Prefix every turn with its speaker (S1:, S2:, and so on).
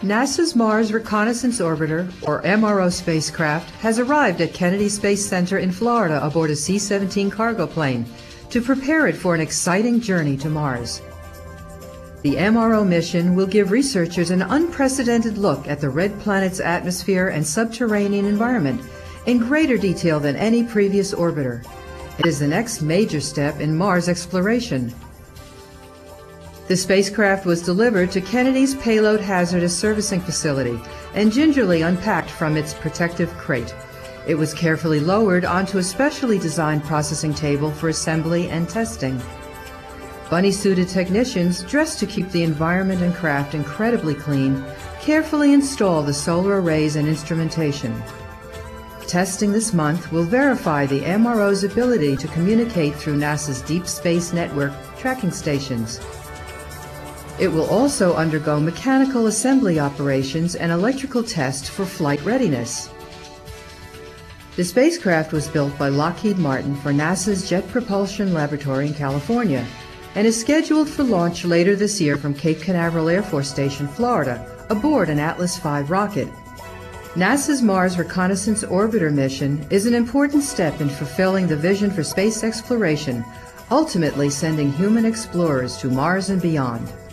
S1: NASA's Mars Reconnaissance Orbiter, or MRO spacecraft, has arrived at Kennedy Space Center in Florida aboard a C-17 cargo plane to prepare it for an exciting journey to Mars. The MRO mission will give researchers an unprecedented look at the red planet's atmosphere and subterranean environment in greater detail than any previous orbiter. It is the next major step in Mars exploration. The spacecraft was delivered to Kennedy's Payload Hazardous Servicing Facility and gingerly unpacked from its protective crate. It was carefully lowered onto a specially designed processing table for assembly and testing. Bunny-suited technicians, dressed to keep the environment and craft incredibly clean, carefully install the solar arrays and instrumentation. Testing this month will verify the MRO's ability to communicate through NASA's Deep Space Network tracking stations. It will also undergo mechanical assembly operations and electrical tests for flight readiness. The spacecraft was built by Lockheed Martin for NASA's Jet Propulsion Laboratory in California and is scheduled for launch later this year from Cape Canaveral Air Force Station, Florida, aboard an Atlas V rocket. NASA's Mars Reconnaissance Orbiter mission is an important step in fulfilling the vision for space exploration, ultimately sending human explorers to Mars and beyond.